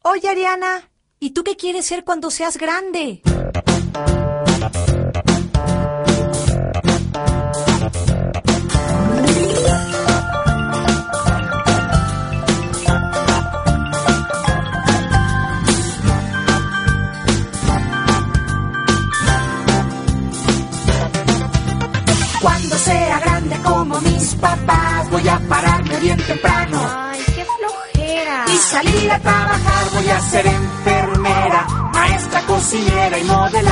Oye, Ariana, ¿y tú qué quieres ser cuando seas grande? Cuando sea grande como mis papás, voy a pararme bien temprano. Ay, qué flojera. Y salir a trabajar, voy a ser enfermera, maestra, cocinera y modelar.